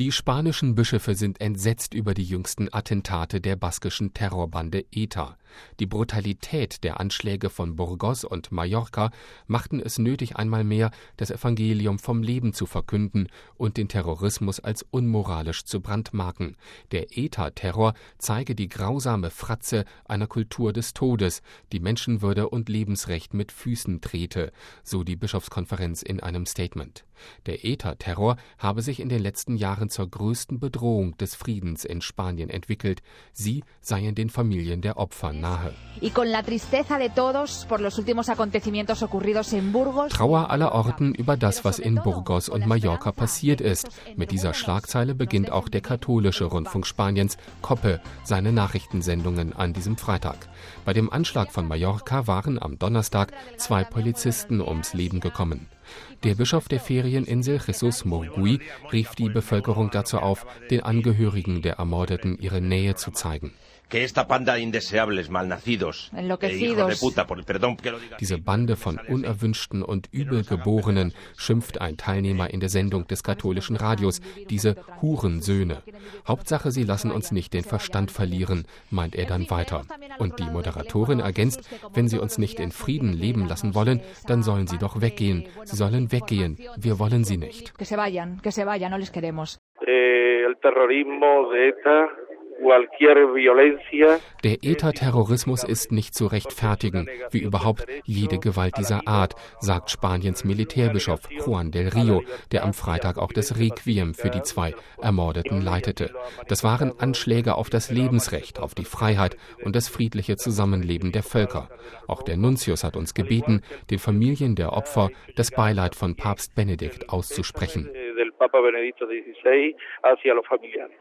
Die spanischen Bischöfe sind entsetzt über die jüngsten Attentate der baskischen Terrorbande ETA. Die Brutalität der Anschläge von Burgos und Mallorca machten es nötig, einmal mehr das Evangelium vom Leben zu verkünden und den Terrorismus als unmoralisch zu brandmarken. Der ETA-Terror zeige die grausame Fratze einer Kultur des Todes, die Menschenwürde und Lebensrecht mit Füßen trete, so die Bischofskonferenz in einem Statement. Der ETA-Terror habe sich in den letzten Jahren zur größten Bedrohung des Friedens in Spanien entwickelt. Sie seien den Familien der Opfer nahe. Trauer aller Orten über das, was in Burgos und Mallorca passiert ist. Mit dieser Schlagzeile beginnt auch der katholische Rundfunk Spaniens, COPE, seine Nachrichtensendungen an diesem Freitag. Bei dem Anschlag von Mallorca waren am Donnerstag 2 Polizisten ums Leben gekommen. Der Bischof der Ferieninsel, Jesús Murgui, rief die Bevölkerung dazu auf, den Angehörigen der Ermordeten ihre Nähe zu zeigen. Diese Bande von Unerwünschten und Übelgeborenen, schimpft ein Teilnehmer in der Sendung des katholischen Radios, diese Hurensöhne. Hauptsache, sie lassen uns nicht den Verstand verlieren, meint er dann weiter. Und die Moderatorin ergänzt, wenn sie uns nicht in Frieden leben lassen wollen, dann sollen sie doch weggehen. Sie sollen weggehen. Wir wollen sie nicht. Der ETA-Terrorismus ist nicht zu rechtfertigen, wie überhaupt jede Gewalt dieser Art, sagt Spaniens Militärbischof Juan del Rio, der am Freitag auch das Requiem für die 2 Ermordeten leitete. Das waren Anschläge auf das Lebensrecht, auf die Freiheit und das friedliche Zusammenleben der Völker. Auch der Nuntius hat uns gebeten, den Familien der Opfer das Beileid von Papst Benedikt auszusprechen.